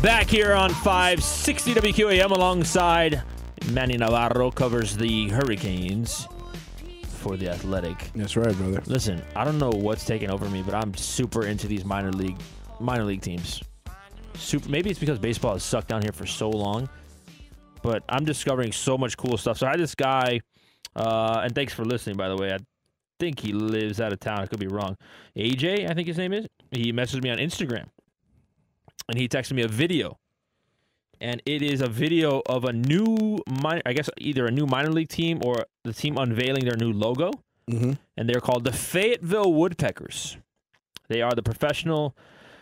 Back here on 560 WQAM alongside Manny Navarro covers the Hurricanes for The Athletic. That's right, brother. Listen, I don't know what's taking over me, but I'm super into these minor league teams. Maybe it's because baseball has sucked down here for so long, but I'm discovering so much cool stuff. So I had this guy, and thanks for listening, by the way. I think he lives out of town. I could be wrong. AJ, I think his name is. He messaged me on Instagram. And he texted me a video, and it is a video of a new, I guess either a new minor league team or the team unveiling their new logo, and they're called the Fayetteville Woodpeckers. They are the professional,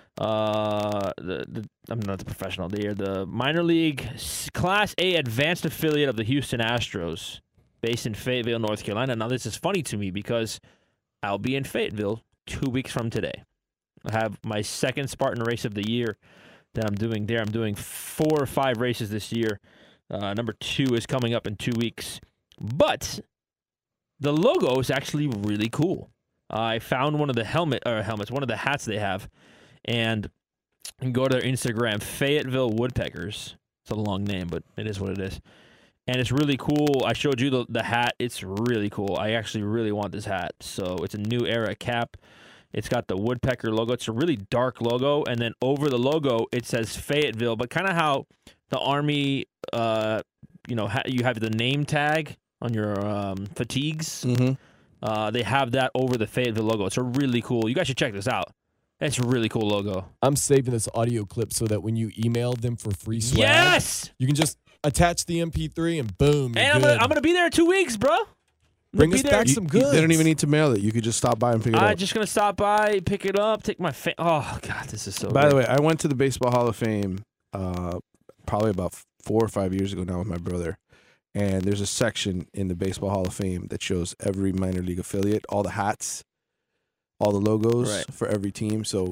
I'm not the professional. They are the minor league Class A advanced affiliate of the Houston Astros, based in Fayetteville, North Carolina. Now this is funny to me because I'll be in Fayetteville 2 weeks from today. I have my second Spartan race of the year that I'm doing there. I'm doing 4 or 5 races this year. Number 2 is coming up in 2 weeks. But the logo is actually really cool. I found one of the one of the hats they have, and you can go to their Instagram, Fayetteville Woodpeckers. It's a long name, but it is what it is. And it's really cool. I showed you the hat. It's really cool. I actually really want this hat. So it's a new era cap. It's got the woodpecker logo. It's a really dark logo, and then over the logo it says Fayetteville. But kind of how the Army, you have the name tag on your fatigues. They have that over the Fayetteville logo. It's a really cool. You guys should check this out. It's a really cool logo. I'm saving this audio clip so that when you email them for free swag, yes, you can just attach the MP3 and boom. And I'm gonna be there in 2 weeks, bro. Bring us back some goods. They don't even need to mail it. You could just stop by and pick it up. I'm just going to stop by, pick it up, take my oh, God, this is so By good. the way, I went to the Baseball Hall of Fame probably about 4 or 5 years ago now with my brother. And there's a section in the Baseball Hall of Fame that shows every minor league affiliate, all the hats, all the logos for every team. So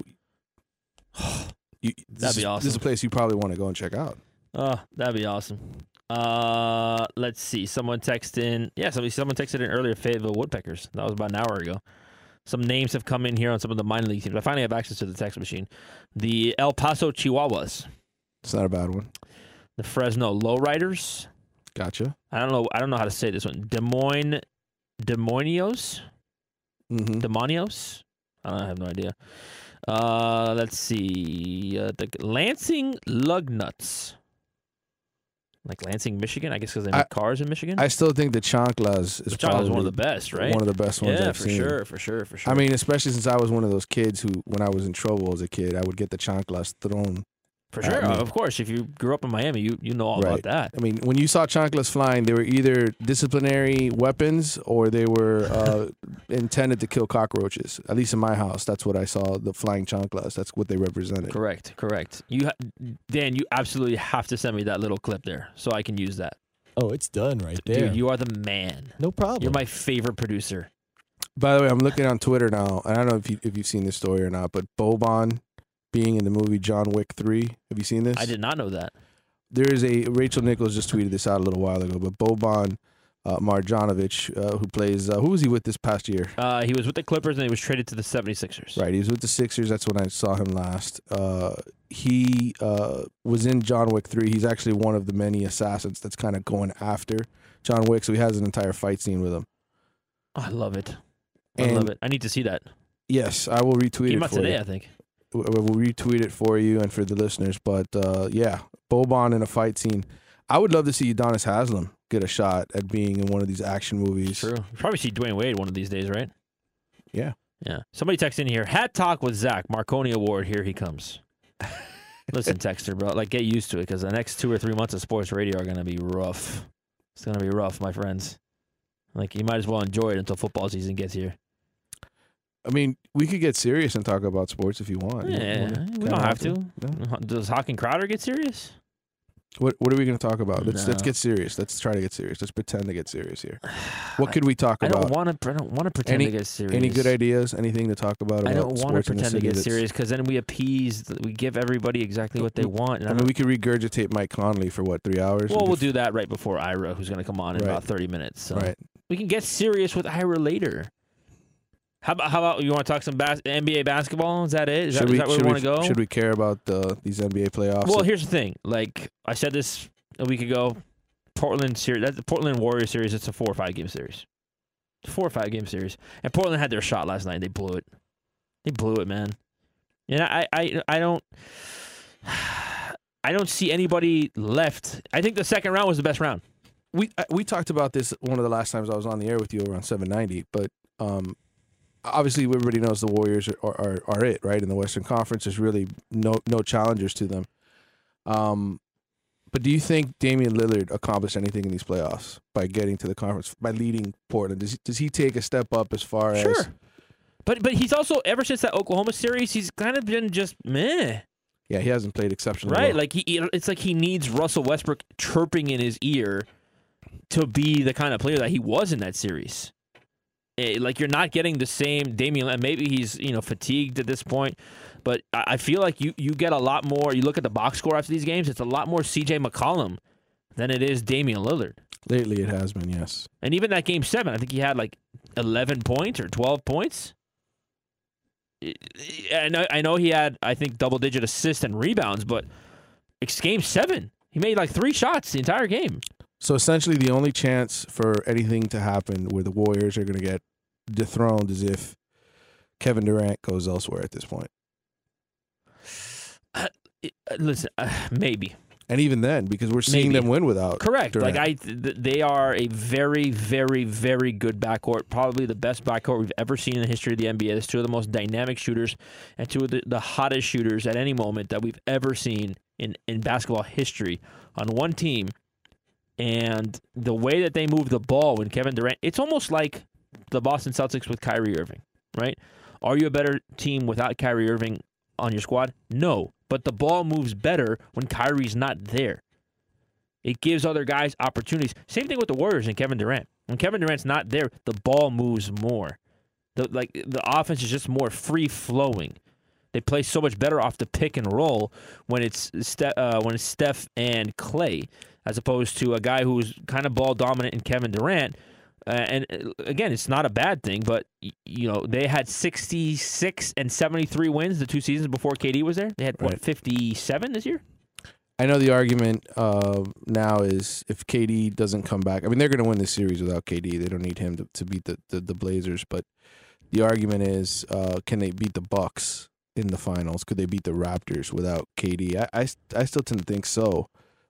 that'd be awesome. This is a place you probably want to go and check out. Oh, that'd be awesome. Let's see. Someone texted in. Yeah, someone texted in earlier. Fayetteville Woodpeckers. That was about an hour ago. Some names have come in here on some of the minor league teams. I finally have access to the text machine. The El Paso Chihuahuas. It's not a bad one. The Fresno Lowriders. Gotcha. I don't know how to say this one. Demonios. Demonios. I have no idea. Let's see. The Lansing Lugnuts. Like Lansing, Michigan, I guess because they make cars in Michigan. I still think the Chanclas is probably one of the best, right? One of the best ones I've seen. For sure. I mean, especially since I was one of those kids who, when I was in trouble as a kid, I would get the Chanclas thrown. For sure, of course. If you grew up in Miami, you know all about that. I mean, when you saw chanclas flying, they were either disciplinary weapons or they were intended to kill cockroaches. At least in my house, that's what I saw, the flying chanclas. That's what they represented. Correct. Dan, you absolutely have to send me that little clip there so I can use that. Oh, it's done right there. Dude, you are the man. No problem. You're my favorite producer. By the way, I'm looking on Twitter now, and I don't know if you've seen this story or not, but Boban being in the movie John Wick 3. Have you seen this? I did not know that. There is Rachel Nichols just tweeted this out a little while ago, but Boban Marjanovic, who plays, who was he with this past year? He was with the Clippers and he was traded to the 76ers. Right, he was with the Sixers. That's when I saw him last. He was in John Wick 3. He's actually one of the many assassins that's kind of going after John Wick, so he has an entire fight scene with him. Oh, I love it. I love it. I need to see that. Yes, I will retweet it for today, you. I think. We'll retweet it for you and for the listeners. But, yeah, Boban in a fight scene. I would love to see Udonis Haslem get a shot at being in one of these action movies. True. You'll probably see Dwayne Wade one of these days, right? Yeah. Yeah. Somebody text in here. Hat Talk with Zach. Marconi Award. Here he comes. Listen, Texter, bro. Like, get used to it because the next 2 or 3 months of sports radio are going to be rough. It's going to be rough, my friends. Like, you might as well enjoy it until football season gets here. I mean, we could get serious and talk about sports if you want. Yeah, we don't have to. No. Does Hawk and Crowder get serious? What are we going to talk about? Let's get serious. Let's try to get serious. Let's pretend to get serious here. What could we talk about? I don't want to pretend to get serious. Any good ideas? Anything to talk about? I don't want to pretend to get serious because then we give everybody exactly what they want. And I mean, we could regurgitate Mike Conley for 3 hours? Well, we'll do that right before Ira, who's going to come on in about 30 minutes. So we can get serious with Ira later. How about you want to talk some NBA basketball? Is that it? Is that where we want to go? Should we care about these NBA playoffs? Well, here's the thing. Like I said this a week ago, Portland series, that's the Portland Warriors series. It's a 4 or 5 game series. 4 or 5 game series. And Portland had their shot last night. And they blew it. They blew it, man. And I don't see anybody left. I think the second round was the best round. We talked about this one of the last times I was on the air with you over on 790, but obviously everybody knows the Warriors are it, right? In the Western Conference, there's really no challengers to them. But do you think Damian Lillard accomplished anything in these playoffs by getting to the conference, by leading Portland? Does he take a step up as far as? Sure. But he's also, ever since that Oklahoma series, he's kind of been just meh. Yeah, he hasn't played exceptionally right, well. like it's like he needs Russell Westbrook chirping in his ear to be the kind of player that he was in that series. Like you're not getting the same Damian. Maybe he's fatigued at this point, but I feel like you get a lot more. You look at the box score after these games; it's a lot more C.J. McCollum than it is Damian Lillard. Lately, it has been, yes. And even that game 7, I think he had like 11 points or 12 points. I know he had, I think, double-digit assists and rebounds, but it's game 7. He made like 3 shots the entire game. So essentially, the only chance for anything to happen where the Warriors are going to get dethroned is if Kevin Durant goes elsewhere at this point. Listen, maybe. And even then, because we're seeing them win without Correct. Durant. Like they are a very, very, very good backcourt. Probably the best backcourt we've ever seen in the history of the NBA. There's 2 of the most dynamic shooters and 2 of the hottest shooters at any moment that we've ever seen in basketball history on one team. And the way that they move the ball when Kevin Durant, it's almost like the Boston Celtics with Kyrie Irving, right? Are you a better team without Kyrie Irving on your squad? No. But the ball moves better when Kyrie's not there. It gives other guys opportunities. Same thing with the Warriors and Kevin Durant. When Kevin Durant's not there, the ball moves more. The offense is just more free-flowing. They play so much better off the pick and roll when it's Steph and Clay, as opposed to a guy who's kind of ball dominant in Kevin Durant. And again, it's not a bad thing, but they had 66 and 73 wins the 2 seasons before KD was there. They had 57 this year. I know the argument now is if KD doesn't come back. I mean, they're going to win this series without KD. They don't need him to beat the Blazers. But the argument is, can they beat the Bucks in the finals? Could they beat the Raptors without KD? I still tend to think so.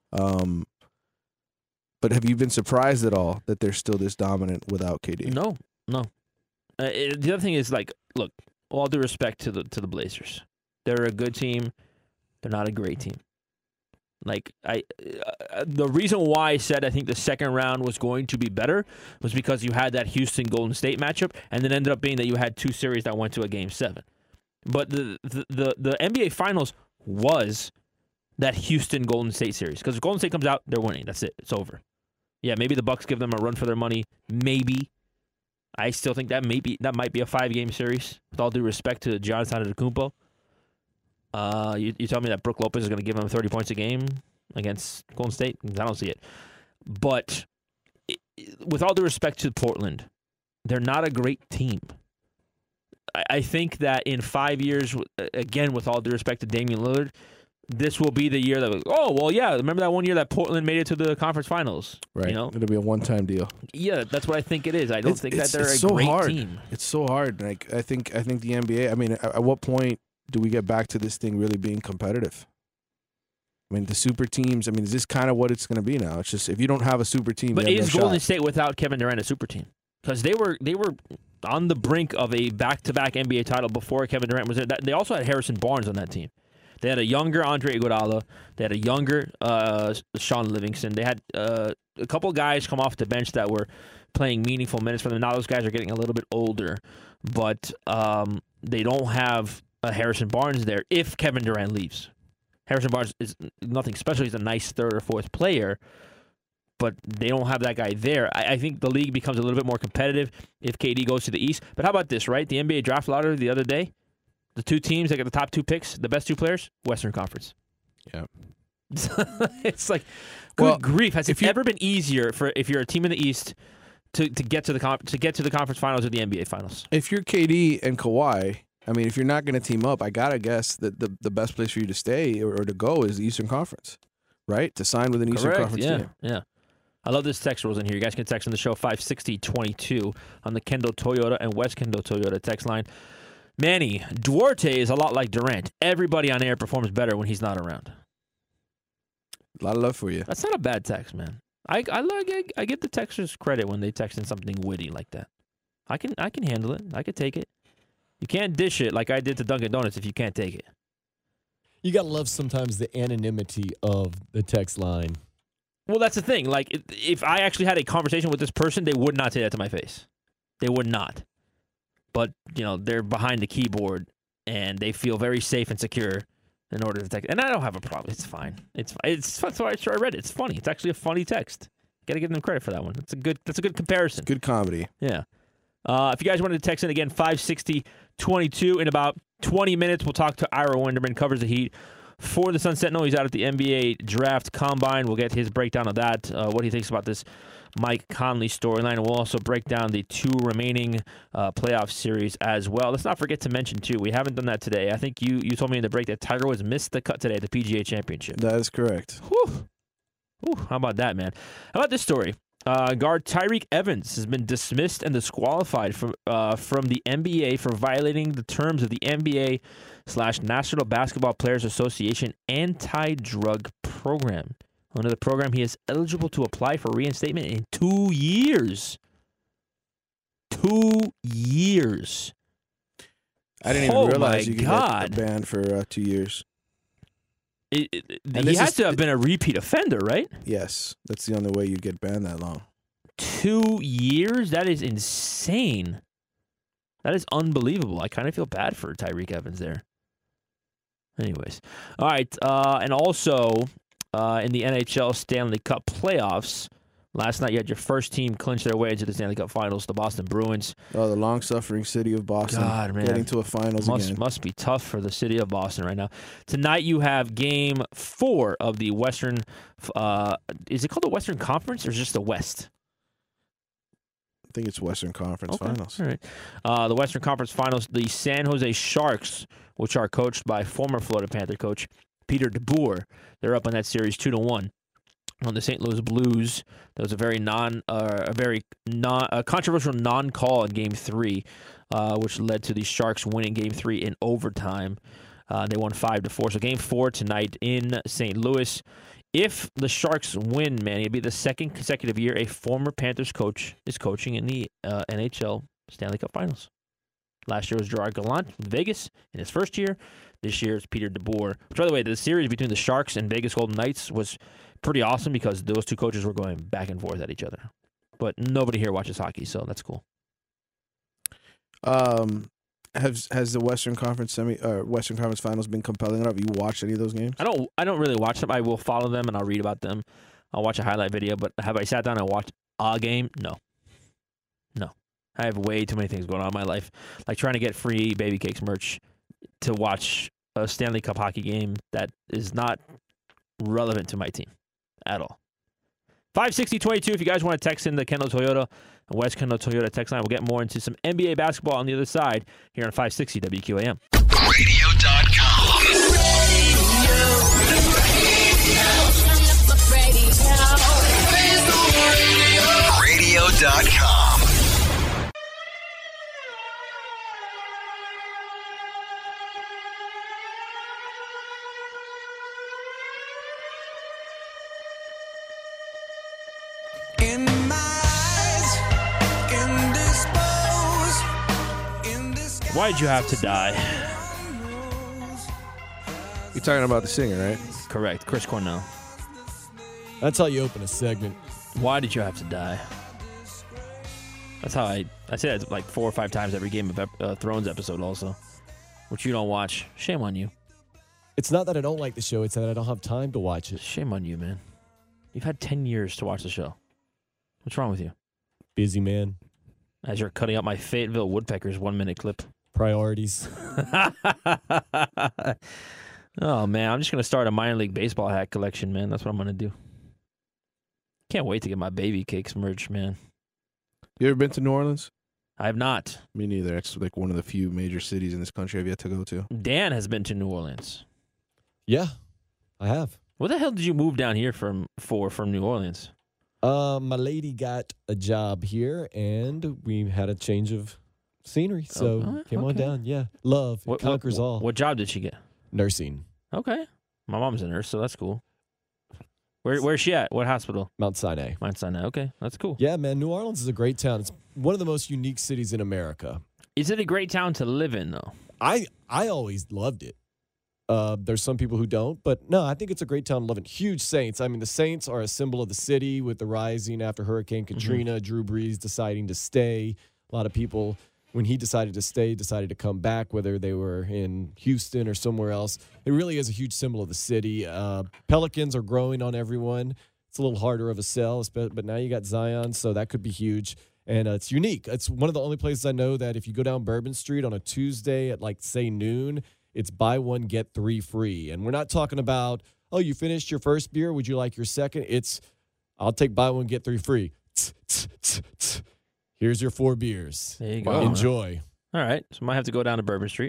But have you been surprised at all that they're still this dominant without KD? No. The other thing is, like, look, all due respect to the Blazers, they're a good team. They're not a great team. Like the reason why I said I think the second round was going to be better was because you had that Houston Golden State matchup, and then ended up being that you had 2 series that went to a game 7. But the NBA Finals was that Houston Golden State series, because if Golden State comes out, they're winning. That's it. It's over. Yeah, maybe the Bucks give them a run for their money. Maybe. I still think that might be a 5-game series, with all due respect to Giannis Antetokounmpo. You tell me that Brook Lopez is going to give him 30 points a game against Golden State? I don't see it. But with all due respect to Portland, they're not a great team. I think that in 5 years, again, with all due respect to Damian Lillard, this will be the year that, remember that one year that Portland made it to the conference finals? Right. You know? It'll be a one-time deal. Yeah, that's what I think it is. I don't think that they're a so great hard. team. It's so hard. Like I think the NBA, I mean, at what point do we get back to this thing really being competitive? I mean, the super teams, I mean, is this kind of what it's going to be now? It's just, if you don't have a super team, but you have is no Golden shot. State without Kevin Durant a super team? Because they were on the brink of a back-to-back NBA title before Kevin Durant was there. They also had Harrison Barnes on that team. They had a younger Andre Iguodala. They had a younger Sean Livingston. They had a couple guys come off the bench that were playing meaningful minutes for them. Now those guys are getting a little bit older, but they don't have Harrison Barnes there if Kevin Durant leaves. Harrison Barnes is nothing special. He's a nice 3rd or 4th player, but they don't have that guy there. I think the league becomes a little bit more competitive if KD goes to the East. But how about this, right? The NBA draft lottery the other day, the 2 teams that got the top 2 picks, the best 2 players, Western Conference. Yeah. It's like, good grief. Has it ever been easier if you're a team in the East to get to the conference finals or the NBA finals. If you're KD and Kawhi, I mean, if you're not going to team up, I gotta guess that the best place for you to stay or to go is the Eastern Conference, right? To sign with an Eastern Conference team. Yeah. I love this text rules in here. You guys can text on the show 56022 on the Kendall Toyota and West Kendall Toyota text line. Manny, Duarte is a lot like Durant. Everybody on air performs better when he's not around. A lot of love for you. That's not a bad text, man. I give the texters credit when they text in something witty like that. I can handle it. I can take it. You can't dish it like I did to Dunkin' Donuts if you can't take it. You got to love sometimes the anonymity of the text line. Well, that's the thing. Like, if I actually had a conversation with this person, they would not say that to my face. They would not. But, they're behind the keyboard, and they feel very safe and secure in order to text. And I don't have a problem. It's fine. It's fun. So I read it. It's funny. It's actually a funny text. Got to give them credit for that one. That's a good comparison. Good comedy. Yeah. If you guys wanted to text in again, 56022. In about 20 minutes, we'll talk to Ira Winderman, covers the Heat for the Sun Sentinel. He's out at the NBA Draft Combine. We'll get his breakdown of that, what he thinks about this Mike Conley storyline. And we'll also break down the 2 remaining playoff series as well. Let's not forget to mention, too, we haven't done that today. I think you told me in the break that Tiger Woods missed the cut today at the PGA Championship. That is correct. Whew. How about that, man? How about this story? Guard Tyreke Evans has been dismissed and disqualified from the NBA for violating the terms of the NBA/National Basketball Players Association anti-drug program. Under the program, he is eligible to apply for reinstatement in 2 years. 2 years. I didn't even realize you could get banned for 2 years. He has to have been a repeat offender, right? Yes. That's the only way you get banned that long. 2 years? That is insane. That is unbelievable. I kind of feel bad for Tyreke Evans there. Anyways. All right. And also, in the NHL Stanley Cup playoffs, last night you had your first team clinch their way into the Stanley Cup Finals, the Boston Bruins. Oh, the long-suffering city of Boston. God, man. Getting to a finals again. Must be tough for the city of Boston right now. Tonight you have Game 4 of the Western. Is it called the Western Conference or just the West? I think it's Western Conference Finals. All right. The Western Conference Finals, the San Jose Sharks, which are coached by former Florida Panther coach Peter DeBoer. They're up on that series 2-1. On the St. Louis Blues, there was a very controversial non-call in Game 3, which led to the Sharks winning Game 3 in overtime. They won 5-4. So Game 4 tonight in St. Louis. If the Sharks win, man, it'd be the second consecutive year a former Panthers coach is coaching in the NHL Stanley Cup Finals. Last year was Gerard Gallant with Vegas in his first year. This year it's Peter DeBoer. Which, by the way, the series between the Sharks and Vegas Golden Knights was pretty awesome because those two coaches were going back and forth at each other. But nobody here watches hockey, so that's cool. Has the Western Conference Western Conference Finals been compelling enough? Have you watched any of those games? I don't really watch them. I will follow them and I'll read about them. I'll watch a highlight video, but have I sat down and watched a game? No. I have way too many things going on in my life, like trying to get free Baby Cakes merch to watch a Stanley Cup hockey game that is not relevant to my team at all. 56022, if you guys want to text in the Kendall Toyota and West Kendall Toyota text line, we'll get more into some NBA basketball on the other side here on 560 WQAM. Radio.com. Radio.com. Why did you have to die? You're talking about the singer, right? Correct, Chris Cornell. That's how you open a segment. Why did you have to die? That's how I say that like 4 or 5 times every Game of Thrones episode also, which you don't watch. Shame on you. It's not that I don't like the show, it's that I don't have time to watch it. Shame on you, man. You've had 10 years to watch the show. What's wrong with you? Busy man. As you're cutting up my Fayetteville Woodpeckers 1-minute clip. Priorities. Oh, man. I'm just going to start a minor league baseball hat collection, man. That's what I'm going to do. Can't wait to get my Baby Cakes merch, man. You ever been to New Orleans? I have not. Me neither. It's like one of the few major cities in this country I've yet to go to. Dan has been to New Orleans. Yeah, I have. What the hell did you move down here from New Orleans? My lady got a job here, and we had a change of scenery, so came on okay. down. Yeah, love conquers all. What job did she get? Nursing, Okay. My mom's a nurse, so that's cool. Where's she at? What hospital? Mount Sinai. Mount Sinai. Okay, that's cool. Yeah, man, New Orleans is a great town. It's one of the most unique cities in America. Is it a great town to live in, though? I always loved it. There's some people who don't, but no, I think it's a great town to live in. Huge Saints. I mean, the Saints are a symbol of the city with the rising after Hurricane Katrina, Drew Brees deciding to stay. A lot of people, when he decided to stay, decided to come back, whether they were in Houston or somewhere else. It really is a huge symbol of the city. Pelicans are growing on everyone. It's a little harder of a sell, but now you got Zion, so that could be huge. And it's unique. It's one of the only places I know that if you go down Bourbon Street on a Tuesday at, like, say, noon, it's buy one, get 3 free. And we're not talking about, oh, you finished your first beer, would you like your second? It's, I'll take buy one, get 3 free. Here's your 4 beers. There you go. Enjoy. All right. So I might have to go down to Bourbon Street.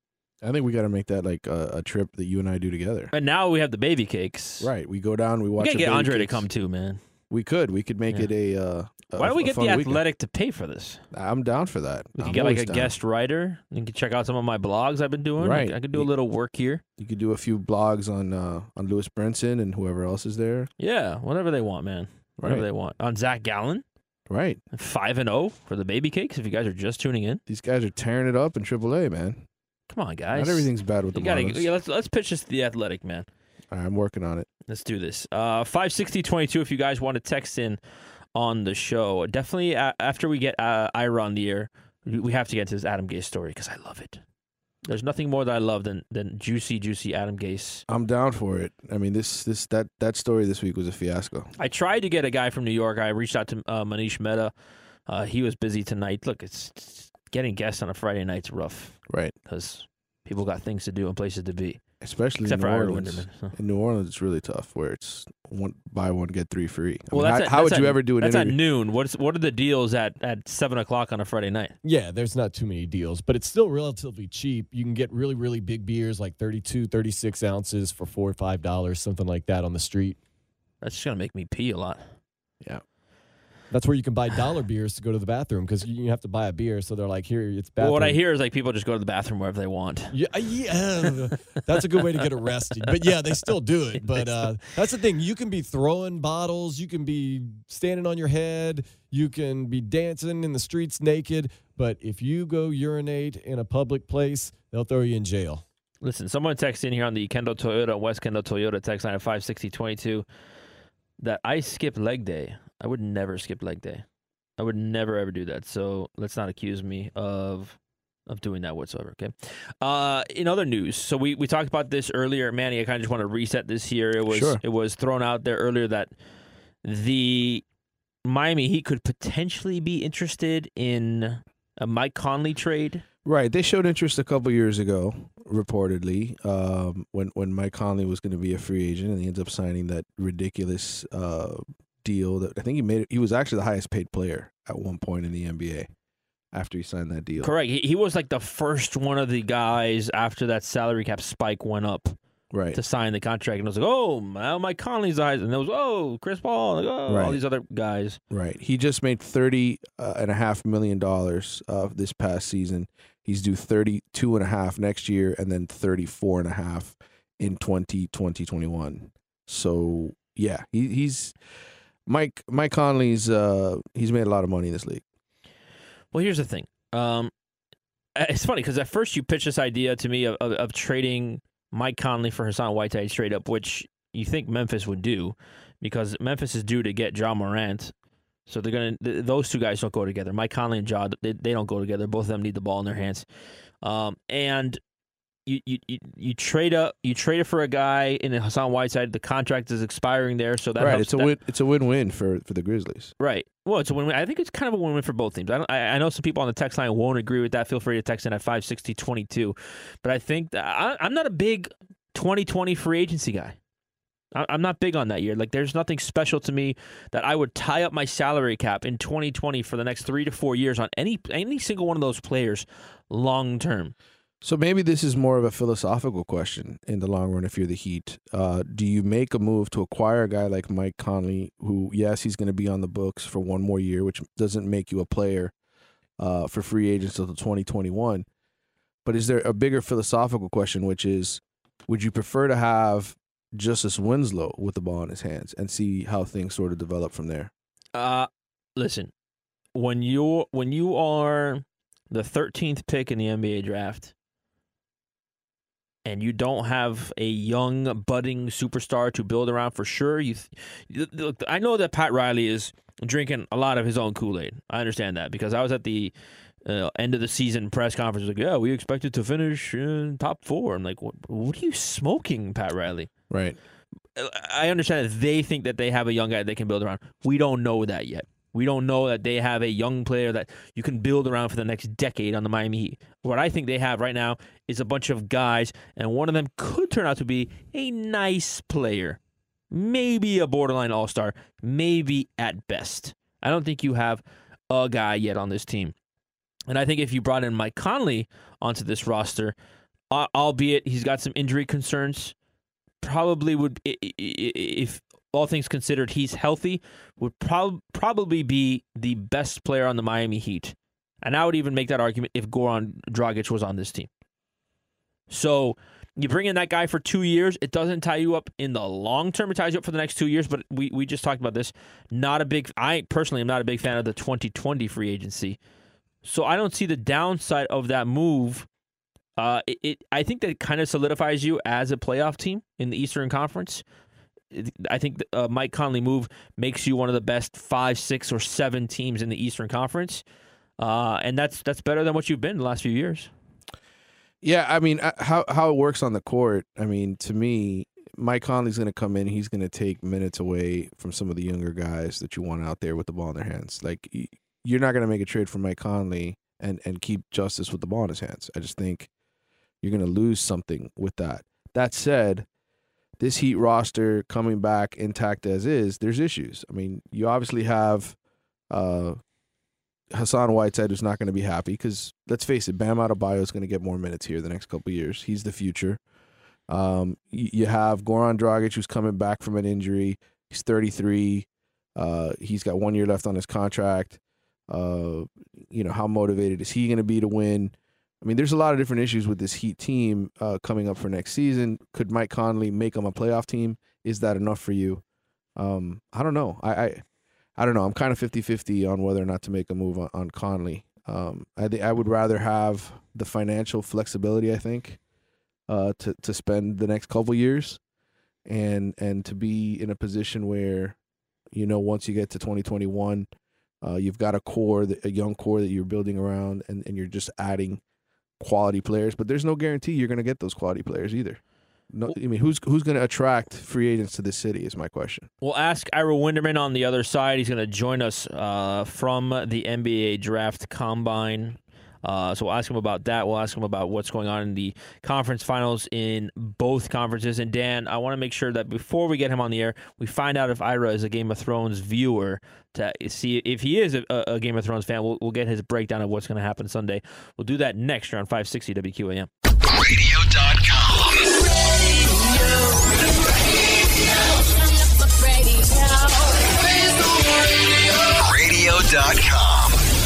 I think we got to make that like a trip that you and I do together. And now we have the baby cakes. Right. We go down, we We watch gotta the get baby Andre to cakes. come too, man. We could make it a Why don't we get fun the weekend. Athletic to pay for this? I'm down for that. We I'm could get like always a down. guest writer. You can check out some of my blogs I've been doing. Right. I could do a little work here. You could do a few blogs on Lewis Brinson and whoever else is there. Yeah, whatever they want, man. Whatever Right. they want. On Zach Gallen, Right. 5-0 for the baby cakes. If you guys are just tuning in, These guys are tearing it up in AAA, man. come on, guys. Not everything's bad with the You gotta, Marlins. yeah, let's pitch this to the Athletic, man. All right, I'm working on it. Let's do this. 560-22 if you guys want to text in on the show. Definitely after we get Ira on the air, we have to get to this Adam Gase story because I love it. There's nothing more that I love than juicy Adam Gase. I'm down for it. I mean, that story this week was a fiasco. I tried to get a guy from New York. I reached out to Manish Mehta. He was busy tonight. Look, it's getting guests on a Friday night's rough Right. because people got things to do and places to be. Especially Except in for New Ira Orleans. Winderman. So. In New Orleans, it's really tough where it's buy one, get 3 free. I Well, mean, how would you ever do an That's interview? at noon. What are the deals at 7 o'clock on a Friday night? Yeah, there's not too many deals, but it's still relatively cheap. You can get really, really big beers like 32, 36 ounces for $4 or $5, something like that on the street. That's just going to make me pee a lot. Yeah. That's where you can buy dollar beers to go to the bathroom because you have to buy a beer. So they're like, here, it's bathroom. Well, what I hear is like people just go to the bathroom wherever they want. Yeah, that's a good way to get arrested. But yeah, they still do it. But that's the thing. You can be throwing bottles. You can be standing on your head. You can be dancing in the streets naked. But if you go urinate in a public place, they'll throw you in jail. Listen, someone texted in here on the Kendall Toyota, West Kendall Toyota text line at 56022 that I skip leg day. I would never skip leg day. I would never, ever do that. So let's not accuse me of doing that whatsoever, okay? In other news, so we talked about this earlier. Manny, I kind of just want to reset this here. It was thrown out there earlier that the Miami Heat could potentially be interested in a Mike Conley trade. Right. They showed interest a couple years ago, reportedly, when Mike Conley was going to be a free agent, and he ends up signing that ridiculous deal that I think he made. He was actually the highest paid player at one point in the NBA after he signed that deal. Correct. He was like the first one of the guys after that salary cap spike went up Right. to sign the contract. And it was like, oh, now Mike Conley's the highest. And there was, oh, Chris Paul. Like, oh, Right. all these other guys. Right. He just made $30.5 million this past season. He's due 32.5 next year, and then 34.5 in 2021. So yeah, he's Mike Conley's he's made a lot of money in this league. Well, here's the thing. It's funny because at first you pitched this idea to me of trading Mike Conley for Hassan Whiteside straight up, which you think Memphis would do because Memphis is due to get Ja Morant. So they're those two guys don't go together. Mike Conley and Ja, they don't go together. Both of them need the ball in their hands. And you trade it for a guy in Hassan Whiteside. The contract is expiring there, so that right. helps It's a win-win for the Grizzlies. Right. Well, it's a win-win. I think it's kind of a win-win for both teams. I know some people on the text line won't agree with that. Feel free to text in at 56022. But I think I'm not a big 2020 free agency guy. I'm not big on that year. Like, there's nothing special to me that I would tie up my salary cap in 2020 for the next 3 to 4 years on any single one of those players long term. So maybe this is more of a philosophical question in the long run if you're the Heat. Do you make a move to acquire a guy like Mike Conley, who, yes, he's going to be on the books for one more year, which doesn't make you a player for free agents until 2021. But is there a bigger philosophical question, which is, would you prefer to have Justice Winslow with the ball in his hands and see how things sort of develop from there? Listen, when you are the 13th pick in the NBA draft, and you don't have a young, budding superstar to build around for sure, look, I know that Pat Riley is drinking a lot of his own Kool-Aid. I understand that because I was at the end of the season press conference. Like, yeah, we expected to finish in top 4. I'm like, what are you smoking, Pat Riley? Right. I understand that they think that they have a young guy they can build around. We don't know that yet. We don't know that they have a young player that you can build around for the next decade on the Miami Heat. What I think they have right now is a bunch of guys, and one of them could turn out to be a nice player. Maybe a borderline all-star, maybe at best. I don't think you have a guy yet on this team. And I think if you brought in Mike Conley onto this roster, albeit he's got some injury concerns, probably would, if all things considered, he's healthy, would probably be the best player on the Miami Heat. And I would even make that argument if Goran Dragic was on this team. So you bring in that guy for 2 years. It doesn't tie you up in the long term. It ties you up for the next 2 years. But we just talked about this. I personally am not a big fan of the 2020 free agency. So I don't see the downside of that move. I think that kind of solidifies you as a playoff team in the Eastern Conference. I think the Mike Conley move makes you one of the best 5, 6, or 7 teams in the Eastern Conference, and that's better than what you've been the last few years. Yeah, I mean, how it works on the court, I mean, to me, Mike Conley's going to come in. He's going to take minutes away from some of the younger guys that you want out there with the ball in their hands. Like, you're not going to make a trade for Mike Conley and keep Justice with the ball in his hands. I just think you're going to lose something with that. That said, this Heat roster coming back intact as is, there's issues. I mean, you obviously have Hassan Whiteside, who's not going to be happy because, let's face it, Bam Adebayo is going to get more minutes here the next couple of years. He's the future. You have Goran Dragic, who's coming back from an injury. He's 33. He's got 1 year left on his contract. How motivated is he going to be to win? I mean, there's a lot of different issues with this Heat team coming up for next season. Could Mike Conley make them a playoff team? Is that enough for you? I don't know. I don't know. I'm kind of 50-50 on whether or not to make a move on Conley. I would rather have the financial flexibility, I think, to spend the next couple years and to be in a position where, once you get to 2021, you've got a young core that you're building around and you're just adding quality players, but there's no guarantee you're going to get those quality players either. No, I mean, who's going to attract free agents to this city is my question. We'll ask Ira Winderman on the other side. He's going to join us from the NBA Draft Combine. So we'll ask him about that. We'll ask him about what's going on in the conference finals in both conferences. And Dan, I want to make sure that before we get him on the air, we find out if Ira is a Game of Thrones viewer to see if he is a Game of Thrones fan. We'll get his breakdown of what's going to happen Sunday. We'll do that next year on 560 WQAM. Radio.com. Radio.com.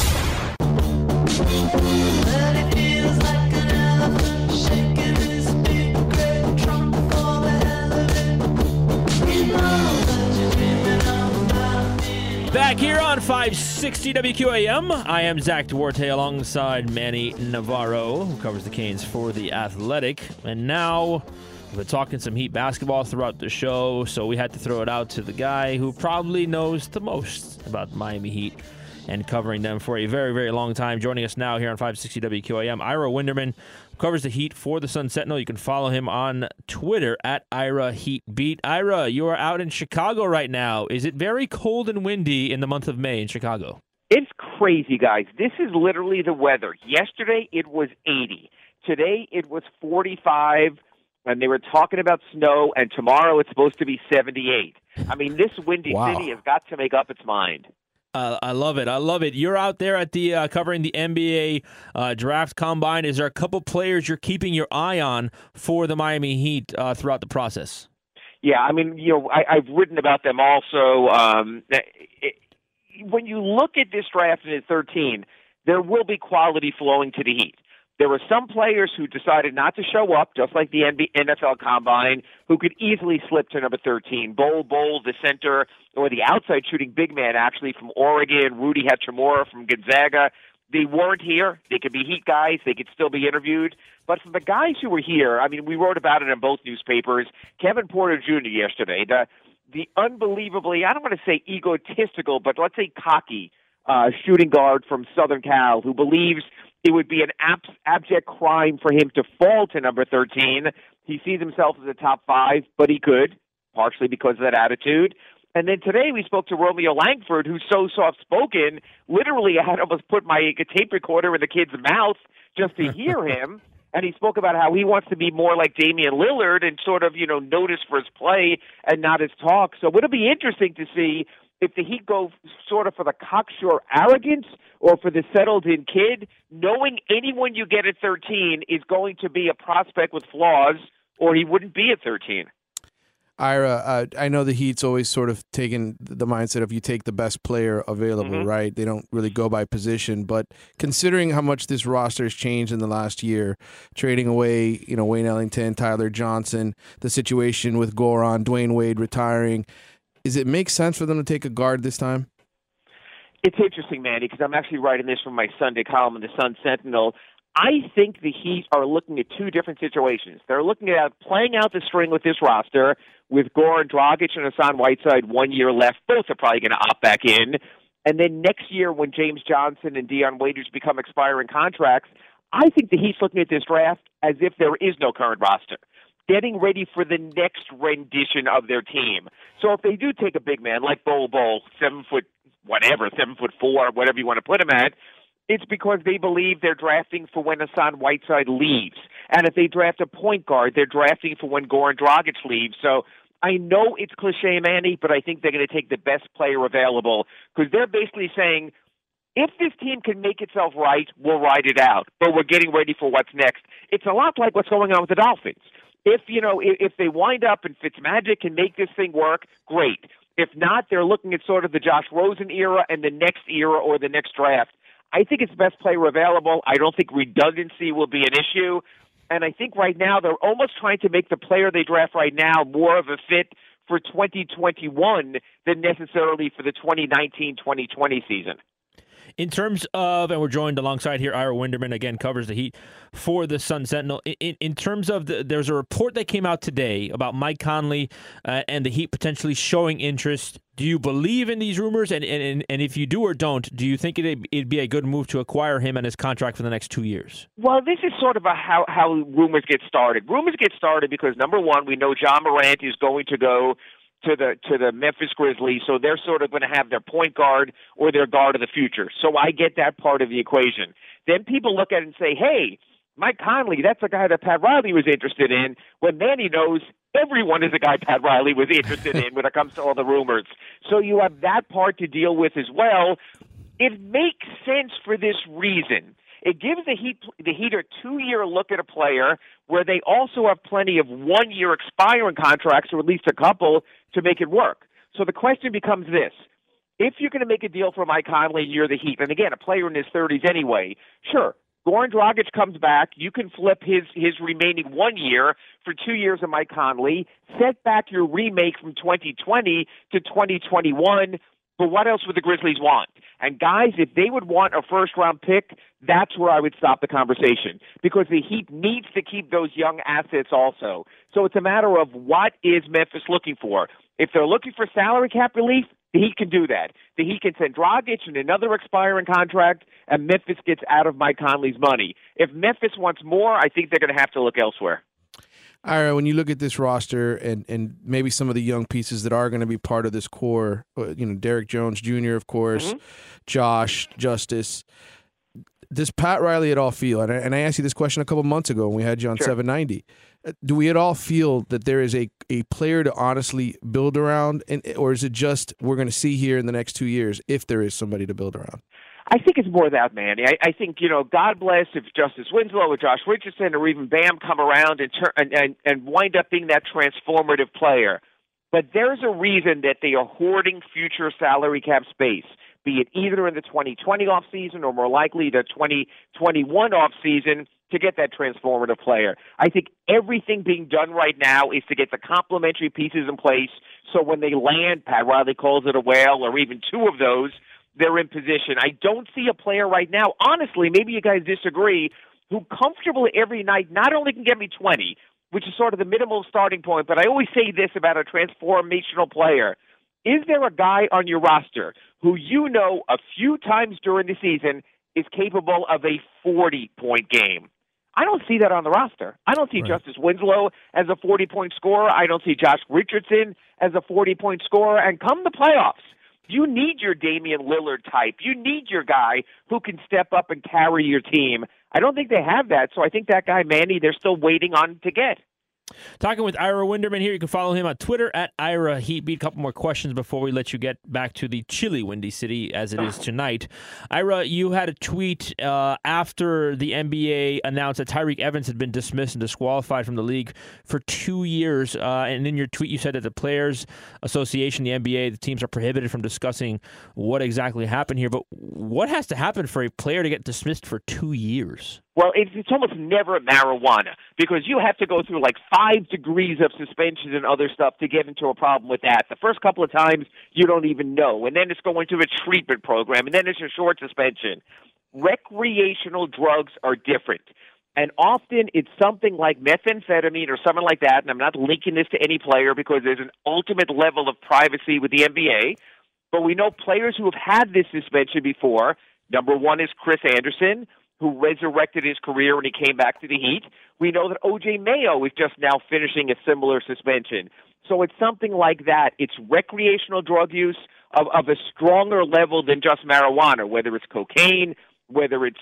Back here on 560 WQAM, I am Zach Duarte alongside Manny Navarro, who covers the Canes for The Athletic. And now we've been talking some Heat basketball throughout the show, so we had to throw it out to the guy who probably knows the most about Miami Heat and covering them for a very, very long time. Joining us now here on 560 WQAM, Ira Winderman, who covers the Heat for the Sun Sentinel. You can follow him on Twitter at Ira Heat Beat. Ira, you are out in Chicago right now. Is it very cold and windy in the month of May in Chicago? It's crazy, guys. This is literally the weather. Yesterday, it was 80. Today, it was 45. and they were talking about snow, and tomorrow it's supposed to be 78. I mean, this Windy Wow. City has got to make up its mind. I love it. I love it. You're out there at the covering the NBA draft combine. Is there a couple players you're keeping your eye on for the Miami Heat throughout the process? Yeah, I mean, I've written about them also. When you look at this draft in 13, there will be quality flowing to the Heat. There were some players who decided not to show up, just like the NFL Combine, who could easily slip to number 13. Bol, the center, or the outside shooting big man, actually, from Oregon, Rudy Hachimura from Gonzaga. They weren't here. They could be Heat guys. They could still be interviewed. But for the guys who were here, I mean, we wrote about it in both newspapers. Kevin Porter Jr. yesterday, the unbelievably, I don't want to say egotistical, but let's say cocky shooting guard from Southern Cal who believes it would be an abject crime for him to fall to number 13. He sees himself as a top 5, but he could, partially because of that attitude. And then today we spoke to Romeo Langford, who's so soft-spoken, literally I had almost put my tape recorder in the kid's mouth just to hear him. And he spoke about how he wants to be more like Damian Lillard and sort of, notice for his play and not his talk. So it'll be interesting to see if the Heat go sort of for the cocksure arrogance or for the settled-in kid. Knowing anyone you get at 13 is going to be a prospect with flaws, or he wouldn't be at 13. Ira, I know the Heat's always sort of taken the mindset of you take the best player available, right? They don't really go by position. But considering how much this roster has changed in the last year, trading away, Wayne Ellington, Tyler Johnson, the situation with Goran, Dwayne Wade retiring, does it make sense for them to take a guard this time? It's interesting, Manny, because I'm actually writing this from my Sunday column in the Sun Sentinel. I think the Heat are looking at two different situations. They're looking at playing out the string with this roster with Goran Dragic and Hassan Whiteside 1 year left. Both are probably going to opt back in. And then next year when James Johnson and Dion Waiters become expiring contracts, I think the Heat's looking at this draft as if there is no current roster, getting ready for the next rendition of their team. So if they do take a big man like Bol, 7 foot, 7'4", whatever you want to put him at, it's because they believe they're drafting for when Hassan Whiteside leaves. And if they draft a point guard, they're drafting for when Goran Dragic leaves. So I know it's cliche, Manny, but I think they're going to take the best player available because they're basically saying, if this team can make itself right, we'll ride it out. But we're getting ready for what's next. It's a lot like what's going on with the Dolphins. If they wind up and Fitzmagic can make this thing work, great. If not, they're looking at sort of the Josh Rosen era and the next era or the next draft. I think it's the best player available. I don't think redundancy will be an issue. And I think right now they're almost trying to make the player they draft right now more of a fit for 2021 than necessarily for the 2019-2020 season. In terms of, and we're joined alongside here, Ira Winderman, again, covers the Heat for the Sun Sentinel. In terms of, there's a report that came out today about Mike Conley and the Heat potentially showing interest. Do you believe in these rumors? And if you do or don't, do you think it'd be a good move to acquire him and his contract for the next 2 years? Well, this is sort of how rumors get started. Rumors get started because, number one, we know John Morant is going to go to the Memphis Grizzlies, so they're sort of going to have their point guard or their guard of the future. So I get that part of the equation. Then people look at it and say, hey, Mike Conley, that's a guy that Pat Riley was interested in, when Manny knows everyone is a guy Pat Riley was interested in when it comes to all the rumors. So you have that part to deal with as well. It makes sense for this reason. It gives the Heat a 2-year look at a player where they also have plenty of 1-year expiring contracts, or at least a couple, to make it work. So the question becomes this. If you're going to make a deal for Mike Conley and you're the Heat, and again, a player in his 30s anyway, sure, Goran Dragic comes back. You can flip his remaining 1 year for 2 years of Mike Conley, set back your remake from 2020 to 2021. But what else would the Grizzlies want? And guys, if they would want a first-round pick, that's where I would stop the conversation, because the Heat needs to keep those young assets also. So it's a matter of what is Memphis looking for. If they're looking for salary cap relief, the Heat can do that. The Heat can send Dragic and another expiring contract, and Memphis gets out of Mike Conley's money. If Memphis wants more, I think they're going to have to look elsewhere. Ira, when you look at this roster and maybe some of the young pieces that are going to be part of this core, Derek Jones Jr., of course, Josh, Justice, does Pat Riley at all feel, and I asked you this question a couple months ago when we had you on Sure. 790, do we at all feel that there is a player to honestly build around, or is it just we're going to see here in the next 2 years if there is somebody to build around? I think it's more that, Manny. I think, God bless if Justice Winslow or Josh Richardson or even Bam come around and wind up being that transformative player. But there's a reason that they are hoarding future salary cap space, be it either in the 2020 offseason or more likely the 2021 offseason to get that transformative player. I think everything being done right now is to get the complementary pieces in place so when they land, Pat Riley calls it a whale, or even two of those, they're in position. I don't see a player right now, honestly, maybe you guys disagree, who comfortably every night not only can get me 20, which is sort of the minimal starting point, but I always say this about a transformational player. Is there a guy on your roster who a few times during the season is capable of a 40-point game? I don't see that on the roster. I don't see Justice Winslow as a 40-point scorer. I don't see Josh Richardson as a 40-point scorer. And come the playoffs, you need your Damian Lillard type. You need your guy who can step up and carry your team. I don't think they have that, so I think that guy, Manny, they're still waiting on to get. Talking with Ira Winderman here. You can follow him on Twitter at Ira Heatbeat. A couple more questions before we let you get back to the chilly Windy City as it is tonight. Ira, you had a tweet after the NBA announced that Tyreke Evans had been dismissed and disqualified from the league for 2 years. And in your tweet, you said that the Players Association, the NBA, the teams are prohibited from discussing what exactly happened here. But what has to happen for a player to get dismissed for 2 years? Well, it's almost never marijuana because you have to go through like 5 degrees of suspension and other stuff to get into a problem with that. The first couple of times, you don't even know. And then it's going to a treatment program, and then it's a short suspension. Recreational drugs are different. And often it's something like methamphetamine or something like that, and I'm not linking this to any player because there's an ultimate level of privacy with the NBA. But we know players who have had this suspension before. Number one is Chris Anderson, who resurrected his career when he came back to the Heat. We know that O.J. Mayo is just now finishing a similar suspension. So it's something like that. It's recreational drug use of a stronger level than just marijuana, whether it's cocaine, whether it's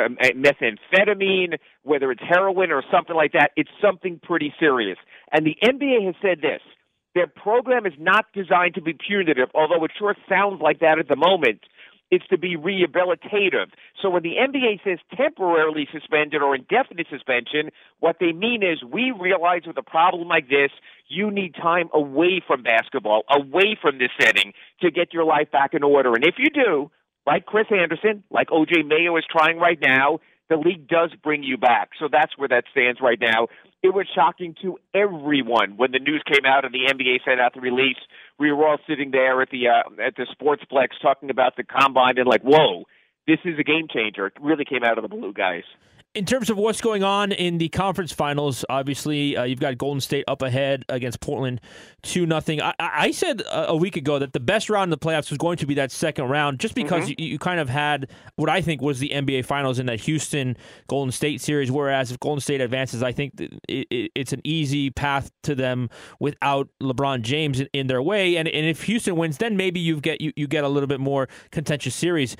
methamphetamine, whether it's heroin or something like that. It's something pretty serious. And the NBA has said this. Their program is not designed to be punitive, although it sure sounds like that at the moment. It's to be rehabilitative. So when the NBA says temporarily suspended or indefinite suspension, what they mean is we realize with a problem like this, you need time away from basketball, away from this setting to get your life back in order. And if you do, like Chris Anderson, like O.J. Mayo is trying right now, the league does bring you back. So that's where that stands right now. It was shocking to everyone when the news came out and the NBA sent out the release. We were all sitting there at the Sportsplex talking about the combine and like, whoa, this is a game changer. It really came out of the blue, guys. In terms of what's going on in the conference finals, obviously you've got Golden State up ahead against Portland 2-0. I said a week ago that the best round in the playoffs was going to be that second round just because you kind of had what I think was the NBA finals in that Houston-Golden State series, whereas if Golden State advances, I think it's an easy path to them without LeBron James in their way. And if Houston wins, then maybe you get a little bit more contentious series.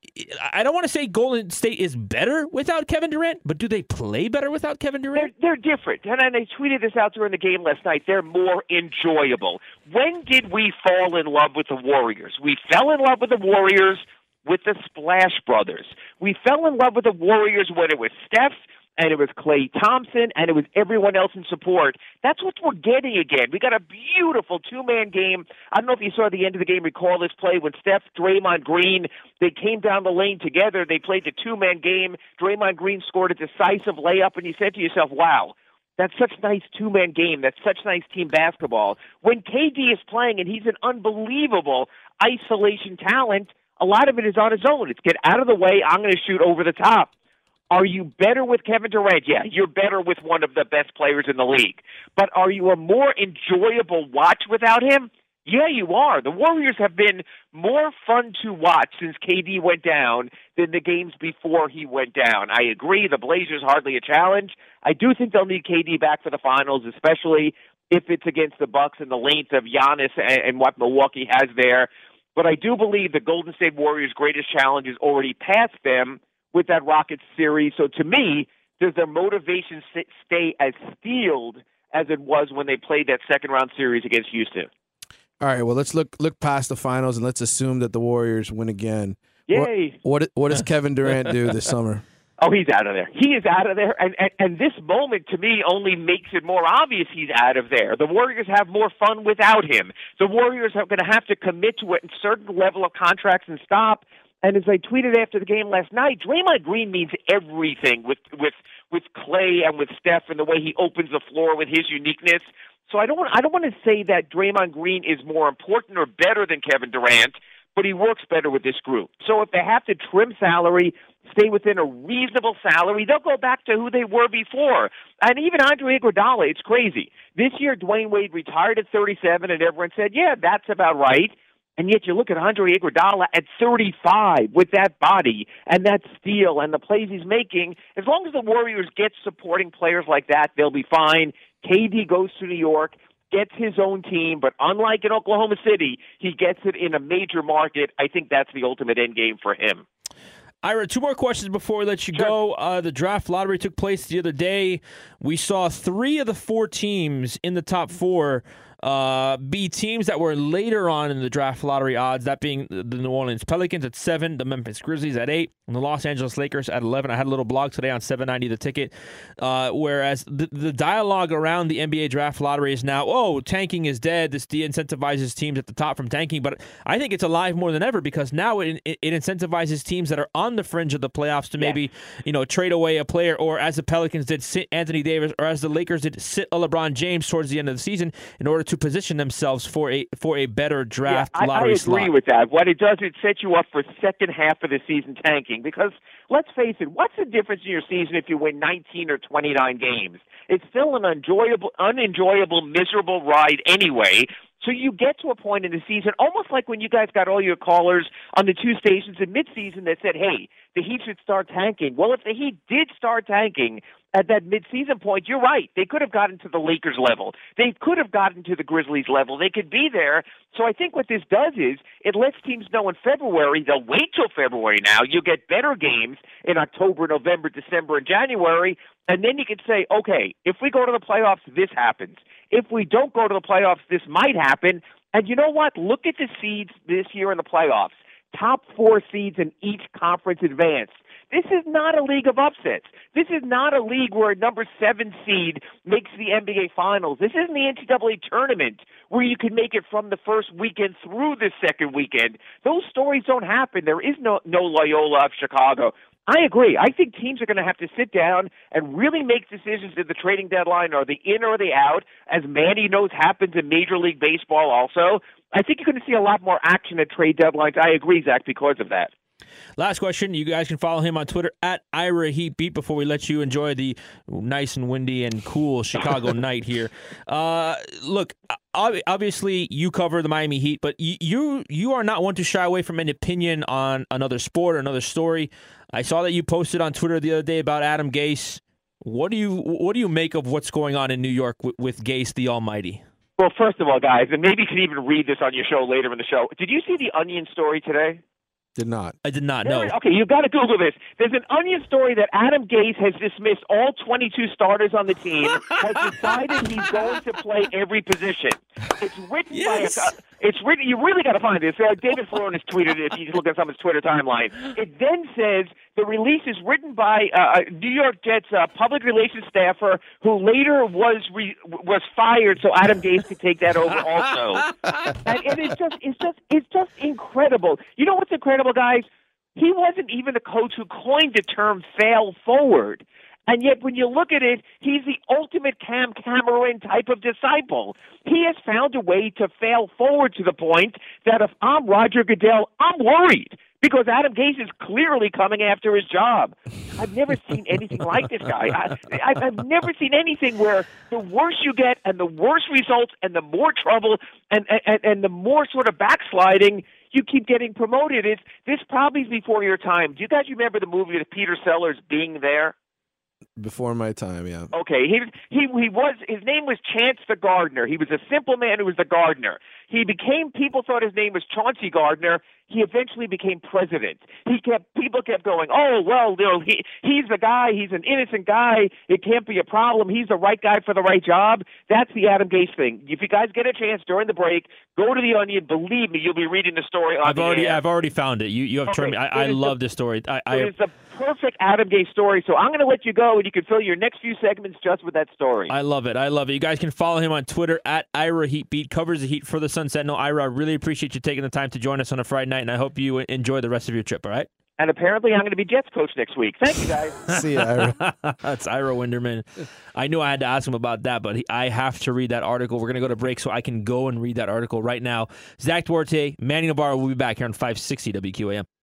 I don't want to say Golden State is better without Kevin Durant, but do they play better without Kevin Durant? They're different. And I tweeted this out during the game last night. They're more enjoyable. When did we fall in love with the Warriors? We fell in love with the Warriors with the Splash Brothers. We fell in love with the Warriors when it was Steph, and it was Klay Thompson, and it was everyone else in support. That's what we're getting again. We got a beautiful two-man game. I don't know if you saw the end of the game, recall this play when Steph, Draymond Green, they came down the lane together. They played the two-man game. Draymond Green scored a decisive layup, and you said to yourself, wow, that's such a nice two-man game. That's such nice team basketball. When KD is playing, and he's an unbelievable isolation talent, a lot of it is on his own. It's get out of the way, I'm going to shoot over the top. Are you better with Kevin Durant? Yeah, you're better with one of the best players in the league. But are you a more enjoyable watch without him? Yeah, you are. The Warriors have been more fun to watch since KD went down than the games before he went down. I agree, the Blazers hardly a challenge. I do think they'll need KD back for the finals, especially if it's against the Bucks and the length of Giannis and what Milwaukee has there. But I do believe the Golden State Warriors' greatest challenge is already past them with that Rockets series. So to me, does their motivation stay as steeled as it was when they played that second-round series against Houston? All right, well, let's look past the finals and let's assume that the Warriors win again. Yay! What does Kevin Durant do this summer? Oh, he's out of there. He is out of there. And this moment, to me, only makes it more obvious he's out of there. The Warriors have more fun without him. The Warriors are going to have to commit to a certain level of contracts and stop. And as I tweeted after the game last night, Draymond Green means everything with Clay and with Steph and the way he opens the floor with his uniqueness. So I don't want to say that Draymond Green is more important or better than Kevin Durant, but he works better with this group. So if they have to trim salary, stay within a reasonable salary, they'll go back to who they were before. And even Andre Iguodala, it's crazy. This year, Dwayne Wade retired at 37, and everyone said, yeah, that's about right. And yet you look at Andre Iguodala at 35 with that body and that steal and the plays he's making. As long as the Warriors get supporting players like that, they'll be fine. KD goes to New York, gets his own team, but unlike in Oklahoma City, he gets it in a major market. I think that's the ultimate end game for him. Ira, 2 more questions before we let you go. The draft lottery took place the other day. We saw 3 of the 4 teams in the top 4 be teams that were later on in the draft lottery odds, that being the New Orleans Pelicans at 7, the Memphis Grizzlies at 8, and the Los Angeles Lakers at 11. I had a little blog today on 790 The Ticket, whereas the dialogue around the NBA draft lottery is now, tanking is dead. This de-incentivizes teams at the top from tanking, but I think it's alive more than ever because now it incentivizes teams that are on the fringe of the playoffs to maybe trade away a player, or as the Pelicans did, sit Anthony Davis, or as the Lakers did, sit a LeBron James towards the end of the season in order to position themselves for a better draft lottery slot. I agree with that. What it does, it sets you up for second half of the season tanking because, let's face it, what's the difference in your season if you win 19 or 29 games? It's still an unenjoyable, miserable ride anyway. So you get to a point in the season, almost like when you guys got all your callers on the 2 stations in midseason that said, hey, the Heat should start tanking. Well, if the Heat did start tanking at that midseason point, you're right. They could have gotten to the Lakers level. They could have gotten to the Grizzlies level. They could be there. So I think what this does is it lets teams know in February, they'll wait till February now. You'll get better games in October, November, December, and January. And then you can say, okay, if we go to the playoffs, this happens. If we don't go to the playoffs, this might happen. And you know what? Look at the seeds this year in the playoffs. Top 4 seeds in each conference advance. This is not a league of upsets. This is not a league where a number 7 seed makes the NBA Finals. This isn't the NCAA tournament where you can make it from the first weekend through the second weekend. Those stories don't happen. There is no Loyola of Chicago. I agree. I think teams are going to have to sit down and really make decisions at the trading deadline. Are they in or are they out? As Manny knows happens in Major League Baseball also. I think you're going to see a lot more action at trade deadlines. I agree, Zach, because of that. Last question. You guys can follow him on Twitter at Ira Heatbeat before we let you enjoy the nice and windy and cool Chicago night here. Look, obviously you cover the Miami Heat, but you are not one to shy away from an opinion on another sport or another story. I saw that you posted on Twitter the other day about Adam Gase. What do you make of what's going on in New York with Gase the Almighty? Well, first of all, guys, and maybe you can even read this on your show later in the show. Did you see the Onion story today? Did not. I did not know. Okay, you've got to Google this. There's an Onion story that Adam Gase has dismissed all 22 starters on the team, has decided he's going to play every position. It's written by it's written. You really got to find this. David Floronis tweeted it. If you just look at some of his Twitter timeline, it then says the release is written by New York Jets public relations staffer who later was fired, so Adam Gase could take that over also. and it's just incredible. You know what's incredible, guys? He wasn't even the coach who coined the term "fail forward." And yet, when you look at it, he's the ultimate Cam Cameron type of disciple. He has found a way to fail forward to the point that if I'm Roger Goodell, I'm worried because Adam Gase is clearly coming after his job. I've never seen anything like this guy. I've never seen anything where the worse you get and the worse results and the more trouble and the more sort of backsliding, you keep getting promoted. This probably is before your time. Do you guys remember the movie with Peter Sellers, Being There? Before my time, yeah. Okay, his name was Chance the Gardener. He was a simple man who was the gardener. People thought his name was Chauncey Gardner. he eventually became president. People kept going, oh, well, he's the guy. He's an innocent guy. It can't be a problem. He's the right guy for the right job. That's the Adam Gase thing. If you guys get a chance during the break, go to the Onion. Believe me, you'll be reading the story on I've already found it. You have turned me. I love this story. It's a perfect Adam Gase story. So I'm going to let you go, and you can fill your next few segments just with that story. I love it. You guys can follow him on Twitter at Ira Heatbeat. Covers the Heat for the Sun Sentinel. Ira, I really appreciate you taking the time to join us on a Friday night, and I hope you enjoy the rest of your trip. All right. And apparently, I'm going to be Jets coach next week. Thank you, guys. See you, Ira. That's Ira Winderman. I knew I had to ask him about that, but I have to read that article. We're going to go to break so I can go and read that article right now. Zach Duarte, Manny Navarro will be back here on 560 WQAM.